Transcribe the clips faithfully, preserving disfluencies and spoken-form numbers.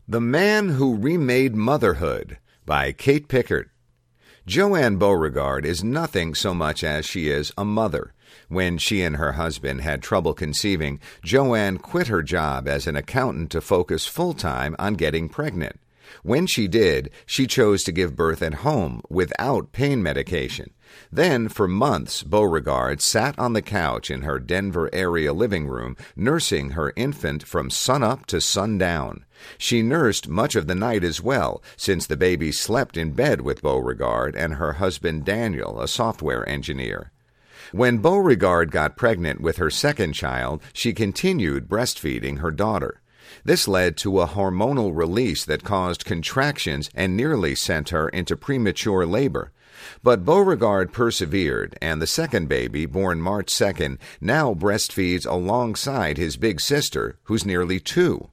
The Man Who Remade Motherhood by Kate Pickard. Joanne Beauregard is nothing so much as she is a mother. When she and her husband had trouble conceiving, Joanne quit her job as an accountant to focus full-time on getting pregnant. When she did, she chose to give birth at home without pain medication. Then, for months, Beauregard sat on the couch in her Denver area living room, nursing her infant from sunup to sundown. She nursed much of the night as well, since the baby slept in bed with Beauregard and her husband Daniel, a software engineer. When Beauregard got pregnant with her second child, she continued breastfeeding her daughter. This led to a hormonal release that caused contractions and nearly sent her into premature labor. But Beauregard persevered, and the second baby, born March second, now breastfeeds alongside his big sister, who's nearly two.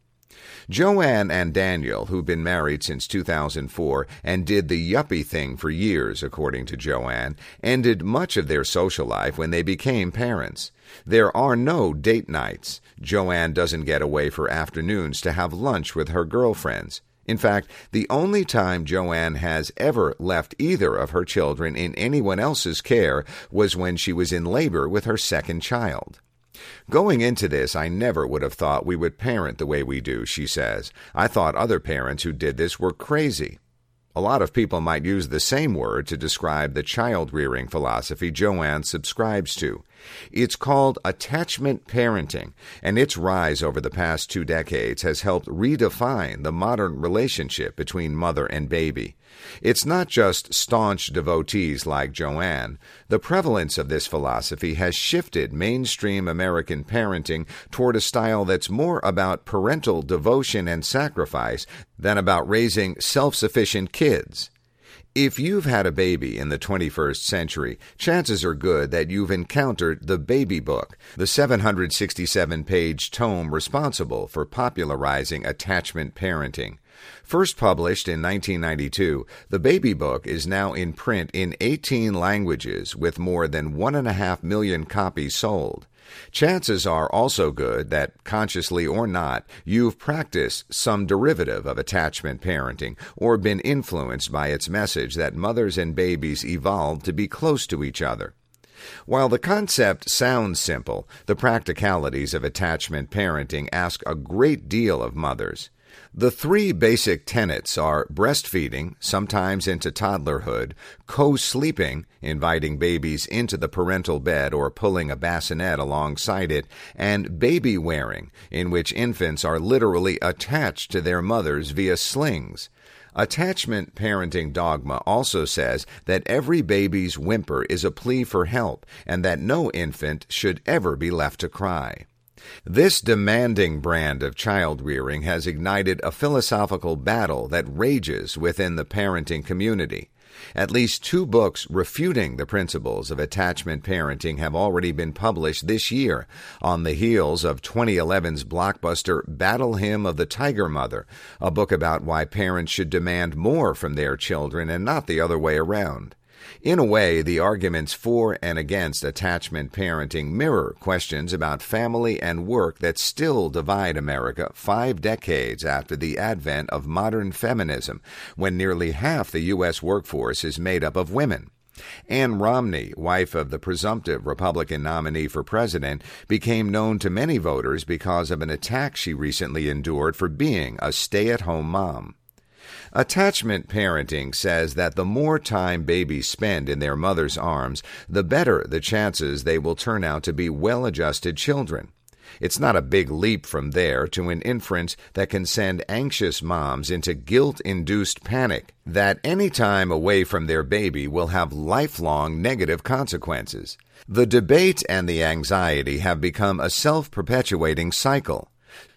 Joanne and Daniel, who've been married since two thousand four and did the yuppie thing for years, according to Joanne, ended much of their social life when they became parents. There are no date nights. Joanne doesn't get away for afternoons to have lunch with her girlfriends. In fact, the only time Joanne has ever left either of her children in anyone else's care was when she was in labor with her second child. Going into this, I never would have thought we would parent the way we do, she says. I thought other parents who did this were crazy. A lot of people might use the same word to describe the child-rearing philosophy Joanne subscribes to. It's called attachment parenting, and its rise over the past two decades has helped redefine the modern relationship between mother and baby. It's not just staunch devotees like Joanne. The prevalence of this philosophy has shifted mainstream American parenting toward a style that's more about parental devotion and sacrifice than about raising self-sufficient kids. If you've had a baby in the twenty-first century, chances are good that you've encountered the Baby Book, the seven hundred sixty-seven page tome responsible for popularizing attachment parenting. First published in nineteen ninety-two, the Baby Book is now in print in eighteen languages with more than one and a half million copies sold. Chances are also good that, consciously or not, you've practiced some derivative of attachment parenting or been influenced by its message that mothers and babies evolved to be close to each other. While the concept sounds simple, the practicalities of attachment parenting ask a great deal of mothers. The three basic tenets are breastfeeding, sometimes into toddlerhood, co-sleeping, inviting babies into the parental bed or pulling a bassinet alongside it, and baby wearing, in which infants are literally attached to their mothers via slings. Attachment parenting dogma also says that every baby's whimper is a plea for help and that no infant should ever be left to cry. This demanding brand of child-rearing has ignited a philosophical battle that rages within the parenting community. At least two books refuting the principles of attachment parenting have already been published this year, on the heels of twenty eleven's blockbuster Battle Hymn of the Tiger Mother, a book about why parents should demand more from their children and not the other way around. In a way, the arguments for and against attachment parenting mirror questions about family and work that still divide America five decades after the advent of modern feminism, when nearly half the U S workforce is made up of women. Ann Romney, wife of the presumptive Republican nominee for president, became known to many voters because of an attack she recently endured for being a stay-at-home mom. Attachment parenting says that the more time babies spend in their mother's arms, the better the chances they will turn out to be well-adjusted children. It's not a big leap from there to an inference that can send anxious moms into guilt-induced panic that any time away from their baby will have lifelong negative consequences. The debate and the anxiety have become a self-perpetuating cycle.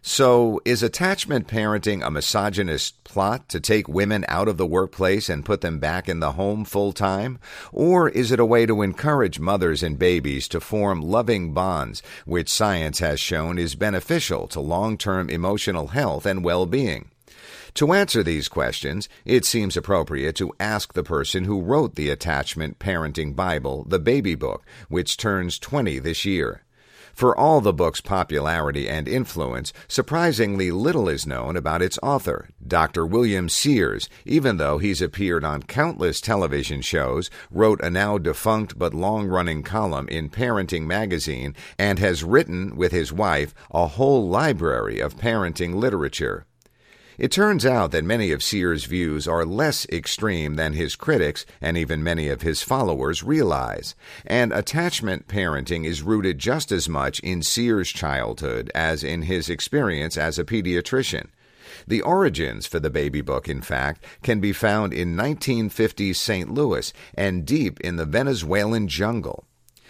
So, is attachment parenting a misogynist plot to take women out of the workplace and put them back in the home full-time? Or is it a way to encourage mothers and babies to form loving bonds, which science has shown is beneficial to long-term emotional health and well-being? To answer these questions, it seems appropriate to ask the person who wrote the attachment parenting Bible, the Baby Book, which turns twenty this year. For all the book's popularity and influence, surprisingly little is known about its author, Doctor William Sears, even though he's appeared on countless television shows, wrote a now defunct but long-running column in Parenting Magazine, and has written, with his wife, a whole library of parenting literature. It turns out that many of Sears' views are less extreme than his critics and even many of his followers realize, and attachment parenting is rooted just as much in Sears' childhood as in his experience as a pediatrician. The origins for the baby book, in fact, can be found in nineteen fifties Saint Louis and deep in the Venezuelan jungle.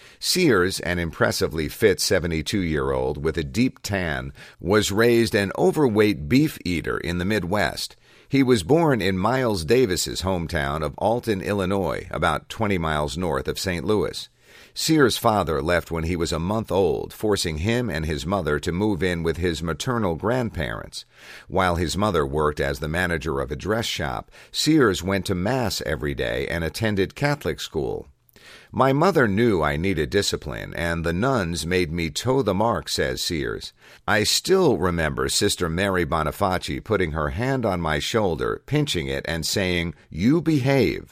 Sears, an impressively fit seventy-two-year-old with a deep tan, was raised an overweight beef eater in the Midwest. He was born in Miles Davis's hometown of Alton, Illinois, about twenty miles north of Saint Louis. Sears' father left when he was a month old, forcing him and his mother to move in with his maternal grandparents. While his mother worked as the manager of a dress shop, Sears went to Mass every day and attended Catholic school. My mother knew I needed discipline, and the nuns made me toe the mark, says Sears. I still remember Sister Mary Bonifaci putting her hand on my shoulder, pinching it, and saying, "You behave."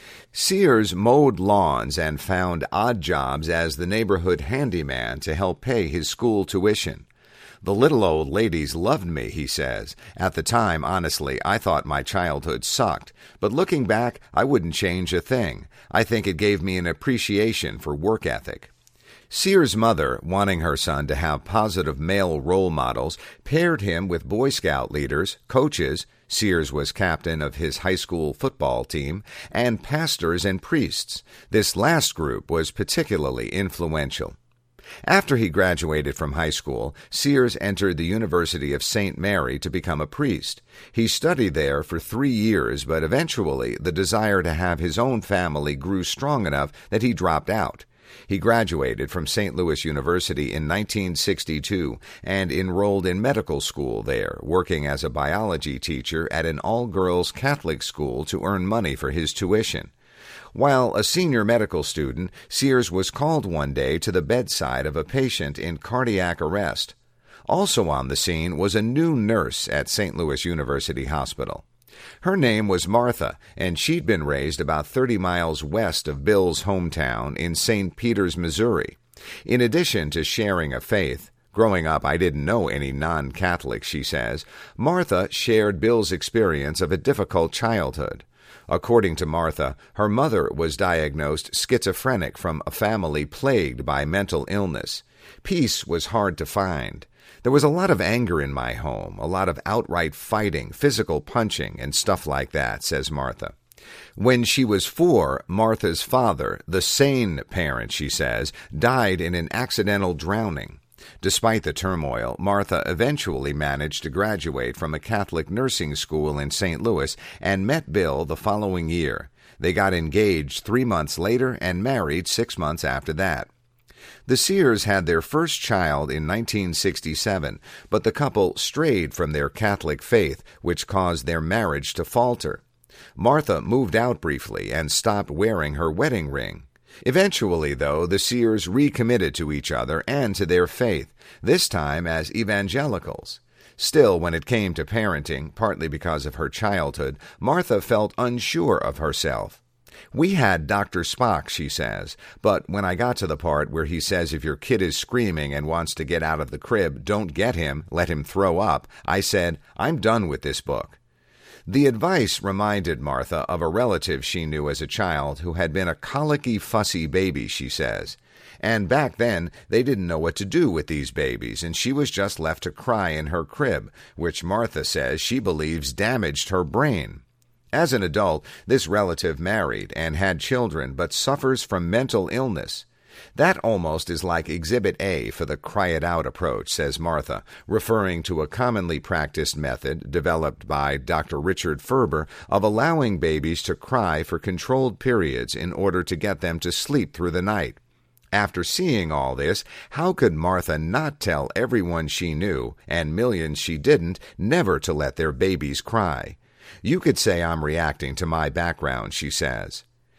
Sears mowed lawns and found odd jobs as the neighborhood handyman to help pay his school tuition. The little old ladies loved me, he says. At the time, honestly, I thought my childhood sucked, but looking back, I wouldn't change a thing. I think it gave me an appreciation for work ethic. Sears' mother, wanting her son to have positive male role models, paired him with Boy Scout leaders, coaches — Sears was captain of his high school football team — and pastors and priests. This last group was particularly influential. After he graduated from high school, Sears entered the University of Saint Mary to become a priest. He studied there for three years, but eventually the desire to have his own family grew strong enough that he dropped out. He graduated from Saint Louis University in nineteen sixty-two and enrolled in medical school there, working as a biology teacher at an all-girls Catholic school to earn money for his tuition. While a senior medical student, Sears was called one day to the bedside of a patient in cardiac arrest. Also on the scene was a new nurse at Saint Louis University Hospital. Her name was Martha, and she'd been raised about thirty miles west of Bill's hometown in Saint Peters, Missouri. In addition to sharing a faith — growing up, I didn't know any non-Catholics, she says — Martha shared Bill's experience of a difficult childhood. According to Martha, her mother was diagnosed schizophrenic from a family plagued by mental illness. Peace was hard to find. There was a lot of anger in my home, a lot of outright fighting, physical punching, and stuff like that, says Martha. When she was four, Martha's father, the sane parent, she says, died in an accidental drowning. Despite the turmoil, Martha eventually managed to graduate from a Catholic nursing school in Saint Louis and met Bill the following year. They got engaged three months later and married six months after that. The Sears had their first child in nineteen sixty-seven, but the couple strayed from their Catholic faith, which caused their marriage to falter. Martha moved out briefly and stopped wearing her wedding ring. Eventually, though, the Sears recommitted to each other and to their faith, this time as evangelicals. Still, when it came to parenting, partly because of her childhood, Martha felt unsure of herself. We had Doctor Spock, she says, but when I got to the part where he says if your kid is screaming and wants to get out of the crib, don't get him, let him throw up, I said, I'm done with this book. The advice reminded Martha of a relative she knew as a child who had been a colicky, fussy baby, she says. And back then, they didn't know what to do with these babies, and she was just left to cry in her crib, which Martha says she believes damaged her brain. As an adult, this relative married and had children, but suffers from mental illness. That almost is like Exhibit A for the cry-it-out approach, says Martha, referring to a commonly practiced method developed by Doctor Richard Ferber of allowing babies to cry for controlled periods in order to get them to sleep through the night. After seeing all this, how could Martha not tell everyone she knew, and millions she didn't, never to let their babies cry? You could say I'm reacting to my background, she says.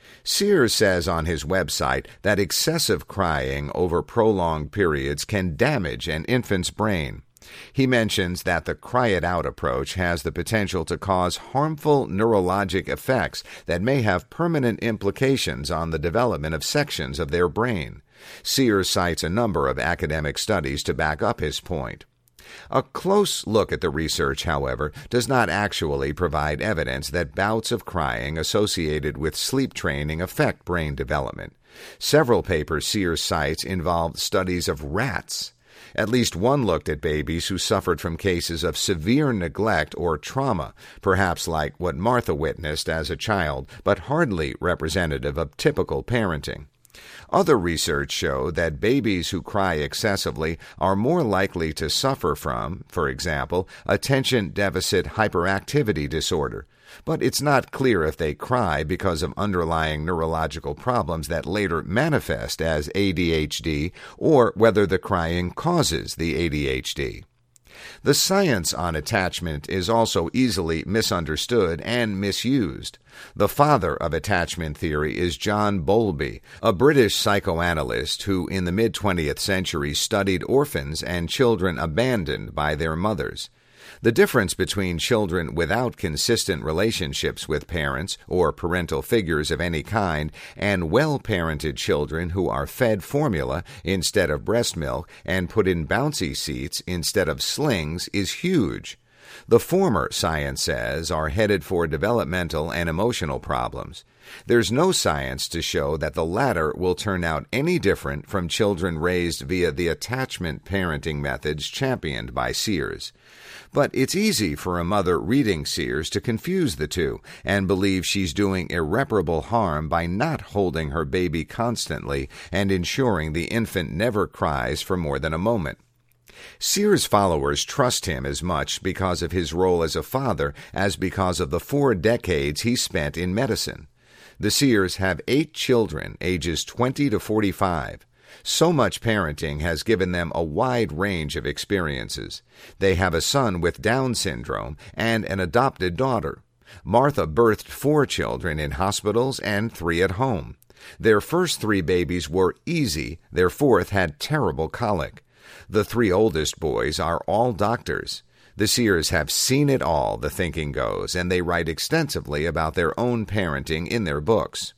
Sears says on his website that excessive crying over prolonged periods can damage an infant's brain. He mentions that the cry-it-out approach has the potential to cause harmful neurologic effects that may have permanent implications on the development of sections of their brain. Sears cites a number of academic studies to back up his point. A close look at the research, however, does not actually provide evidence that bouts of crying associated with sleep training affect brain development. Several papers Sears cites involved studies of rats. At least one looked at babies who suffered from cases of severe neglect or trauma, perhaps like what Martha witnessed as a child, but hardly representative of typical parenting. Other research showed that babies who cry excessively are more likely to suffer from, for example, attention deficit hyperactivity disorder. But it's not clear if they cry because of underlying neurological problems that later manifest as A D H D or whether the crying causes the A D H D. The science on attachment is also easily misunderstood and misused. The father of attachment theory is John Bowlby, a British psychoanalyst who in the mid-twentieth century studied orphans and children abandoned by their mothers. The difference between children without consistent relationships with parents or parental figures of any kind and well-parented children who are fed formula instead of breast milk and put in bouncy seats instead of slings is huge. The former, science says, are headed for developmental and emotional problems. There's no science to show that the latter will turn out any different from children raised via the attachment parenting methods championed by Sears. But it's easy for a mother reading Sears to confuse the two and believe she's doing irreparable harm by not holding her baby constantly and ensuring the infant never cries for more than a moment. Sears' followers trust him as much because of his role as a father as because of the four decades he spent in medicine. The Sears have eight children, ages twenty to forty-five. So much parenting has given them a wide range of experiences. They have a son with Down syndrome and an adopted daughter. Martha birthed four children in hospitals and three at home. Their first three babies were easy. Their fourth had terrible colic. The three oldest boys are all doctors. The Sears have seen it all, the thinking goes, and they write extensively about their own parenting in their books.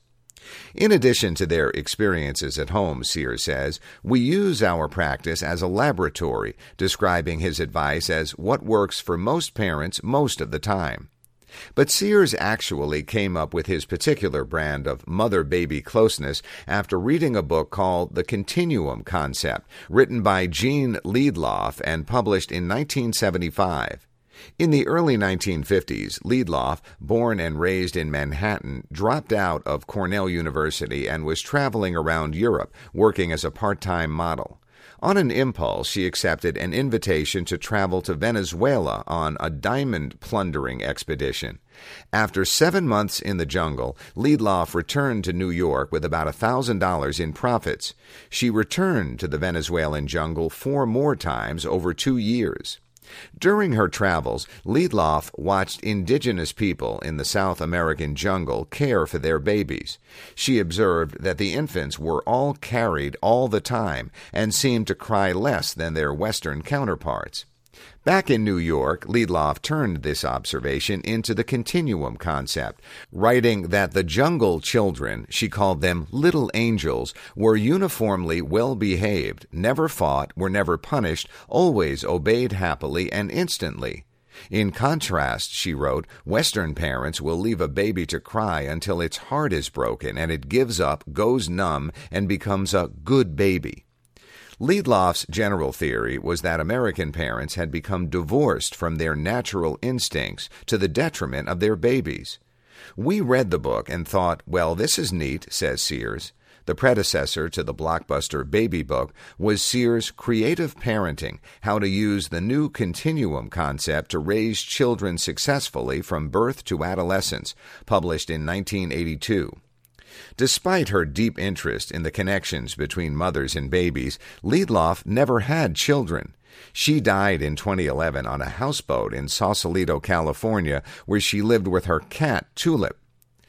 In addition to their experiences at home, Sears says, we use our practice as a laboratory, describing his advice as what works for most parents most of the time. But Sears actually came up with his particular brand of mother-baby closeness after reading a book called The Continuum Concept, written by Gene Liedloff and published in nineteen seventy-five. In the early nineteen fifties, Liedloff, born and raised in Manhattan, dropped out of Cornell University and was traveling around Europe, working as a part-time model. On an impulse, she accepted an invitation to travel to Venezuela on a diamond plundering expedition. After seven months in the jungle, Liedloff returned to New York with about one thousand dollars in profits. She returned to the Venezuelan jungle four more times over two years. During her travels, Liedloff watched indigenous people in the South American jungle care for their babies. She observed that the infants were all carried all the time and seemed to cry less than their Western counterparts. Back in New York, Liedloff turned this observation into the continuum concept, writing that the jungle children, she called them little angels, were uniformly well-behaved, never fought, were never punished, always obeyed happily and instantly. In contrast, she wrote, Western parents will leave a baby to cry until its heart is broken and it gives up, goes numb, and becomes a good baby. Liedloff's general theory was that American parents had become divorced from their natural instincts to the detriment of their babies. We read the book and thought, well, this is neat, says Sears. The predecessor to the blockbuster Baby book was Sears' Creative Parenting, How to Use the New Continuum Concept to Raise Children Successfully from Birth to Adolescence, published in nineteen eighty-two. Despite her deep interest in the connections between mothers and babies, Liedloff never had children. She died in twenty eleven on a houseboat in Sausalito, California, where she lived with her cat, Tulip.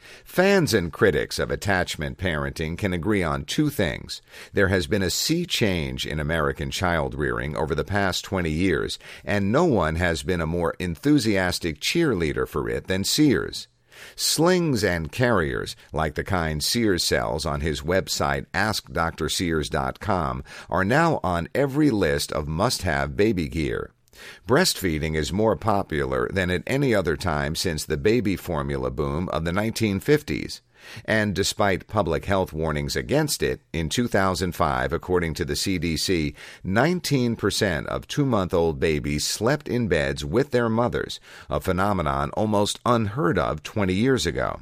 Fans and critics of attachment parenting can agree on two things. There has been a sea change in American child rearing over the past twenty years, and no one has been a more enthusiastic cheerleader for it than Sears. Slings and carriers, like the kind Sears sells on his website ask dr sears dot com, are now on every list of must-have baby gear. Breastfeeding is more popular than at any other time since the baby formula boom of the nineteen fifties. And despite public health warnings against it, in two thousand five, according to the C D C, nineteen percent of two-month-old babies slept in beds with their mothers, a phenomenon almost unheard of twenty years ago.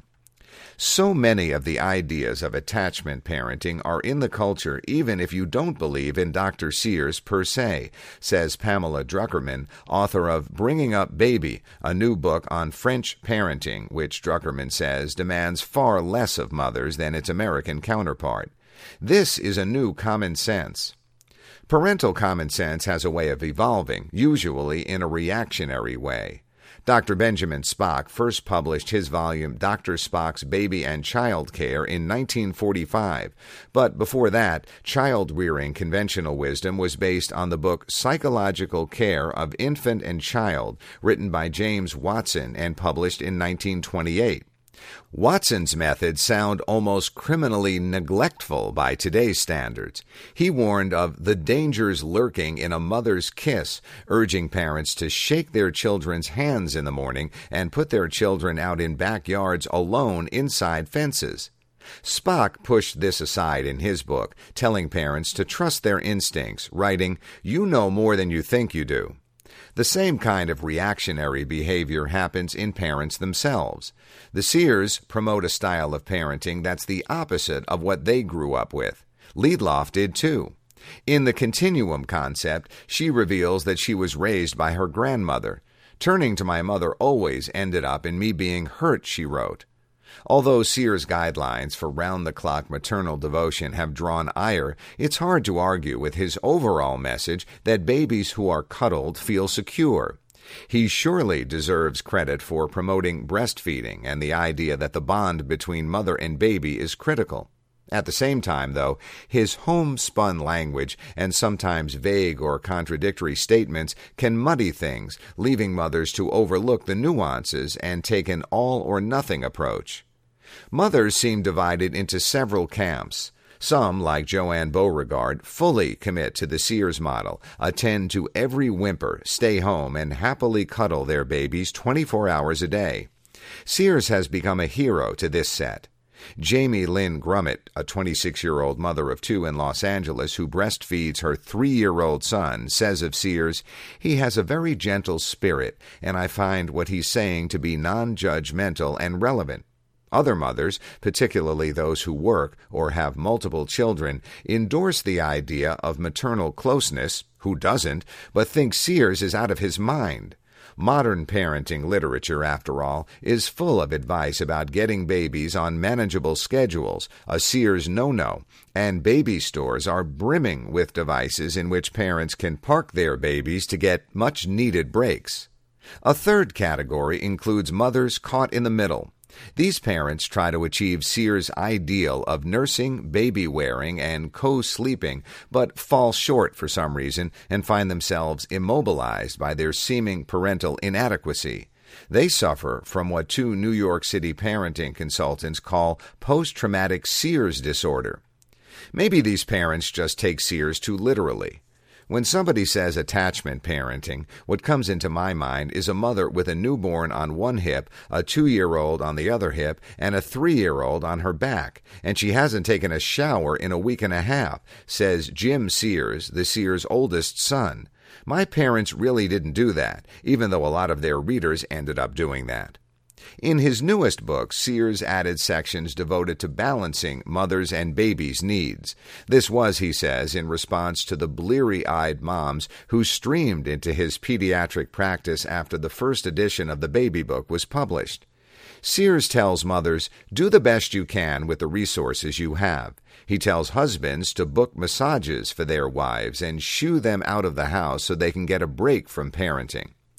So many of the ideas of attachment parenting are in the culture even if you don't believe in Doctor Sears per se, says Pamela Druckerman, author of Bringing Up Baby, a new book on French parenting, which Druckerman says demands far less of mothers than its American counterpart. This is a new common sense. Parental common sense has a way of evolving, usually in a reactionary way. Doctor Benjamin Spock first published his volume Doctor Spock's Baby and Child Care in nineteen forty-five, but before that, child-rearing conventional wisdom was based on the book Psychological Care of Infant and Child, written by James Watson and published in nineteen twenty-eight. Watson's methods sound almost criminally neglectful by today's standards. He warned of the dangers lurking in a mother's kiss, urging parents to shake their children's hands in the morning and put their children out in backyards alone inside fences. Spock pushed this aside in his book, telling parents to trust their instincts, writing, "You know more than you think you do." The same kind of reactionary behavior happens in parents themselves. The Sears promote a style of parenting that's the opposite of what they grew up with. Liedloff did too. In the Continuum concept, she reveals that she was raised by her grandmother. Turning to my mother always ended up in me being hurt, she wrote. Although Sears' guidelines for round-the-clock maternal devotion have drawn ire, it's hard to argue with his overall message that babies who are cuddled feel secure. He surely deserves credit for promoting breastfeeding and the idea that the bond between mother and baby is critical. At the same time, though, his homespun language and sometimes vague or contradictory statements can muddy things, leaving mothers to overlook the nuances and take an all-or-nothing approach. Mothers seem divided into several camps. Some, like Joanne Beauregard, fully commit to the Sears model, attend to every whimper, stay home, and happily cuddle their babies twenty-four hours a day. Sears has become a hero to this set. Jamie Lynn Grummett, a twenty-six-year-old mother of two in Los Angeles who breastfeeds her three-year-old son, says of Sears, "He has a very gentle spirit, and I find what he's saying to be non-judgmental and relevant." Other mothers, particularly those who work or have multiple children, endorse the idea of maternal closeness, who doesn't, but thinks Sears is out of his mind. Modern parenting literature, after all, is full of advice about getting babies on manageable schedules, a Sears no-no, and baby stores are brimming with devices in which parents can park their babies to get much-needed breaks. A third category includes mothers caught in the middle. These parents try to achieve Sears' ideal of nursing, baby-wearing, and co-sleeping, but fall short for some reason and find themselves immobilized by their seeming parental inadequacy. They suffer from what two New York City parenting consultants call post-traumatic Sears disorder. Maybe these parents just take Sears too literally. When somebody says attachment parenting, what comes into my mind is a mother with a newborn on one hip, a two-year-old on the other hip, and a three-year-old on her back, and she hasn't taken a shower in a week and a half, says Jim Sears, the Sears' oldest son. My parents really didn't do that, even though a lot of their readers ended up doing that. In his newest book, Sears added sections devoted to balancing mothers' and babies' needs. This was, he says, in response to the bleary-eyed moms who streamed into his pediatric practice after the first edition of the baby book was published. Sears tells mothers, do the best you can with the resources you have. He tells husbands to book massages for their wives and shoo them out of the house so they can get a break from parenting.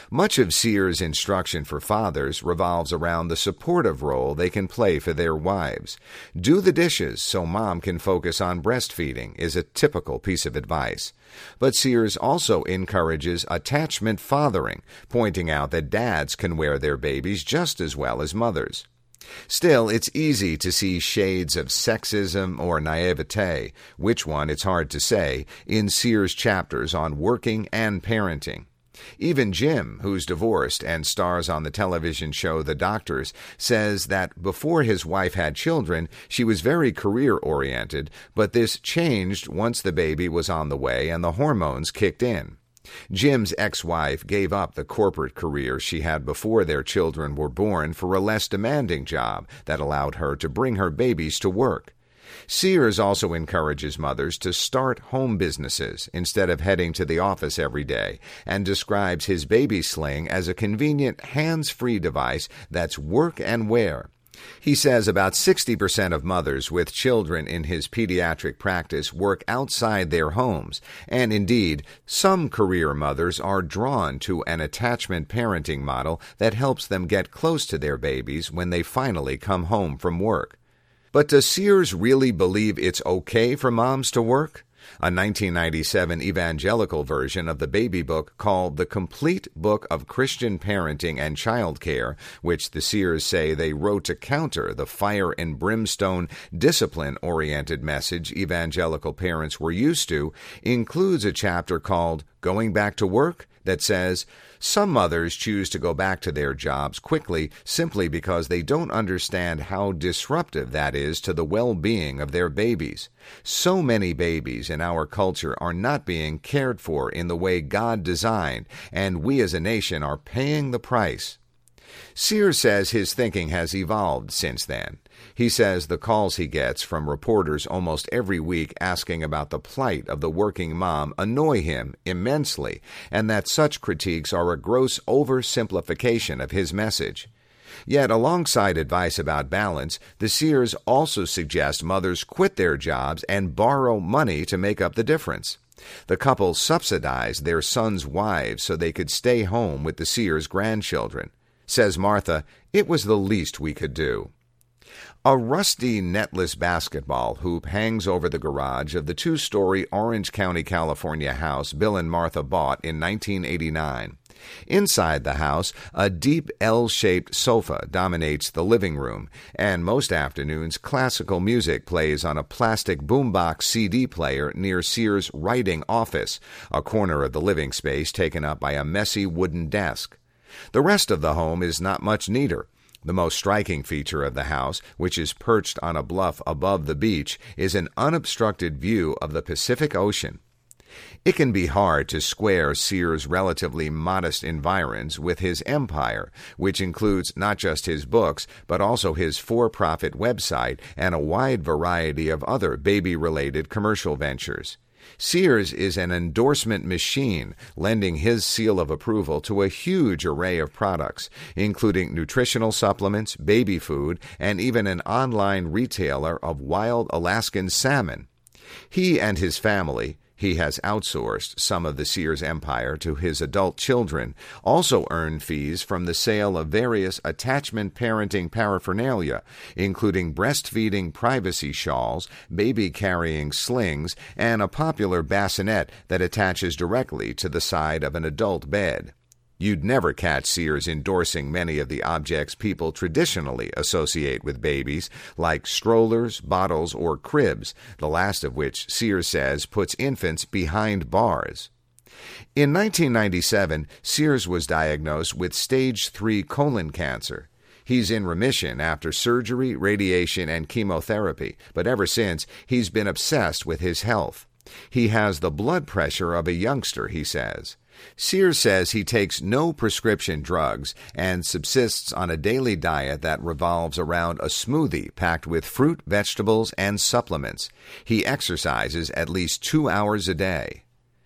Much of Sears' instruction for fathers revolves around the supportive role they can play for their wives. Do the dishes so mom can focus on breastfeeding is a typical piece of advice. But Sears also encourages attachment fathering, pointing out that dads can wear their babies just as well as mothers. Still, it's easy to see shades of sexism or naivete, which one it's hard to say, in Sears' chapters on working and parenting. Even Jim, who's divorced and stars on the television show The Doctors, says that before his wife had children, she was very career-oriented, but this changed once the baby was on the way and the hormones kicked in. Jim's ex-wife gave up the corporate career she had before their children were born for a less demanding job that allowed her to bring her babies to work. Sears also encourages mothers to start home businesses instead of heading to the office every day, and describes his baby sling as a convenient hands-free device that's work and wear. He says about sixty percent of mothers with children in his pediatric practice work outside their homes, and indeed, some career mothers are drawn to an attachment parenting model that helps them get close to their babies when they finally come home from work. But does Sears really believe it's okay for moms to work? A nineteen ninety-seven evangelical version of the baby book called The Complete Book of Christian Parenting and Child Care, which the Sears say they wrote to counter the fire and brimstone, discipline-oriented message evangelical parents were used to, includes a chapter called Going Back to Work that says, some mothers choose to go back to their jobs quickly simply because they don't understand how disruptive that is to the well-being of their babies. So many babies in our culture are not being cared for in the way God designed, and we as a nation are paying the price. Sears says his thinking has evolved since then. He says the calls he gets from reporters almost every week asking about the plight of the working mom annoy him immensely, and that such critiques are a gross oversimplification of his message. Yet, alongside advice about balance, the Sears also suggest mothers quit their jobs and borrow money to make up the difference. The couple subsidized their sons' wives so they could stay home with the Sears grandchildren. Says Martha, it was the least we could do. A rusty netless basketball hoop hangs over the garage of the two-story Orange County, California house Bill and Martha bought in nineteen eighty-nine. Inside the house, a deep L-shaped sofa dominates the living room, and most afternoons classical music plays on a plastic boombox C D player near Sears' writing office, a corner of the living space taken up by a messy wooden desk. The rest of the home is not much neater. The most striking feature of the house, which is perched on a bluff above the beach, is an unobstructed view of the Pacific Ocean. It can be hard to square Sears' relatively modest environs with his empire, which includes not just his books, but also his for-profit website and a wide variety of other baby-related commercial ventures. Sears is an endorsement machine, lending his seal of approval to a huge array of products, including nutritional supplements, baby food, and even an online retailer of wild Alaskan salmon. He and his family, he has outsourced some of the Sears empire to his adult children, also earn fees from the sale of various attachment parenting paraphernalia, including breastfeeding privacy shawls, baby-carrying slings, and a popular bassinet that attaches directly to the side of an adult bed. You'd never catch Sears endorsing many of the objects people traditionally associate with babies, like strollers, bottles, or cribs, the last of which Sears says puts infants behind bars. In nineteen ninety-seven, Sears was diagnosed with stage three colon cancer. He's in remission after surgery, radiation, and chemotherapy, but ever since, he's been obsessed with his health. He has the blood pressure of a youngster, he says. Sears says he takes no prescription drugs and subsists on a daily diet that revolves around a smoothie packed with fruit, vegetables, and supplements. He exercises at least two hours a day.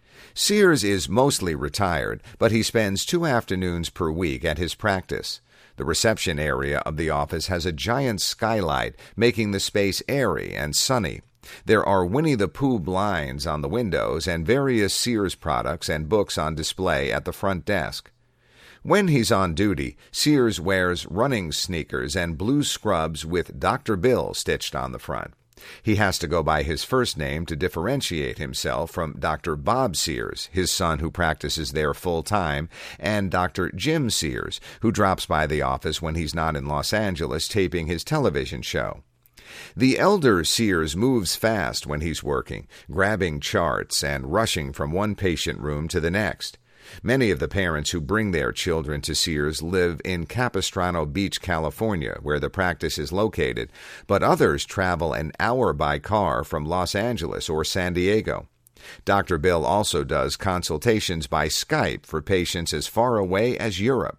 Sears is mostly retired, but he spends two afternoons per week at his practice. The reception area of the office has a giant skylight, making the space airy and sunny. There are Winnie the Pooh blinds on the windows and various Sears products and books on display at the front desk. When he's on duty, Sears wears running sneakers and blue scrubs with Doctor Bill stitched on the front. He has to go by his first name to differentiate himself from Doctor Bob Sears, his son who practices there full-time, and Doctor Jim Sears, who drops by the office when he's not in Los Angeles taping his television show. The elder Sears moves fast when he's working, grabbing charts and rushing from one patient room to the next. Many of the parents who bring their children to Sears live in Capistrano Beach, California, where the practice is located, but others travel an hour by car from Los Angeles or San Diego. Doctor Bill also does consultations by Skype for patients as far away as Europe.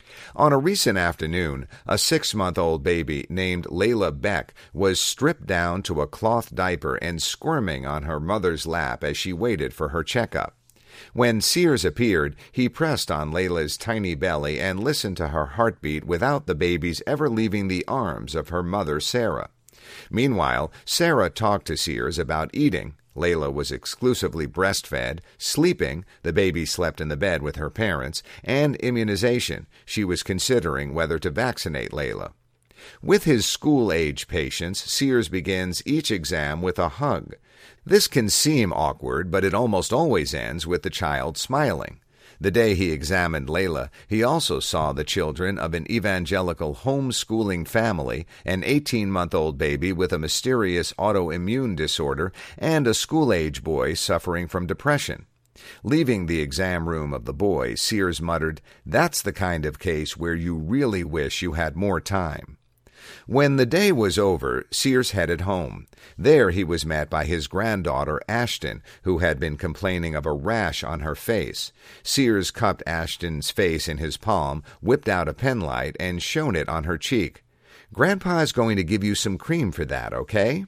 On a recent afternoon, a six-month-old baby named Layla Beck was stripped down to a cloth diaper and squirming on her mother's lap as she waited for her checkup. When Sears appeared, he pressed on Layla's tiny belly and listened to her heartbeat without the baby's ever leaving the arms of her mother, Sarah. Meanwhile, Sarah talked to Sears about eating. Layla was exclusively breastfed, sleeping, the baby slept in the bed with her parents, and immunization. She was considering whether to vaccinate Layla. With his school-age patients, Sears begins each exam with a hug. This can seem awkward, but it almost always ends with the child smiling. The day he examined Layla, he also saw the children of an evangelical homeschooling family, an eighteen-month-old baby with a mysterious autoimmune disorder, and a school-age boy suffering from depression. Leaving the exam room of the boy, Sears muttered, "That's the kind of case where you really wish you had more time." When the day was over, Sears headed home. There he was met by his granddaughter, Ashton, who had been complaining of a rash on her face. Sears cupped Ashton's face in his palm, whipped out a penlight, and shone it on her cheek. "Grandpa's going to give you some cream for that, okay?"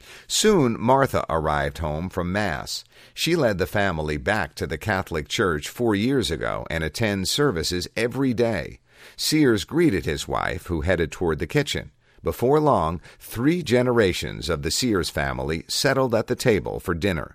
Soon Martha arrived home from Mass. She led the family back to the Catholic Church four years ago and attends services every day. Sears greeted his wife, who headed toward the kitchen. Before long, three generations of the Sears family settled at the table for dinner.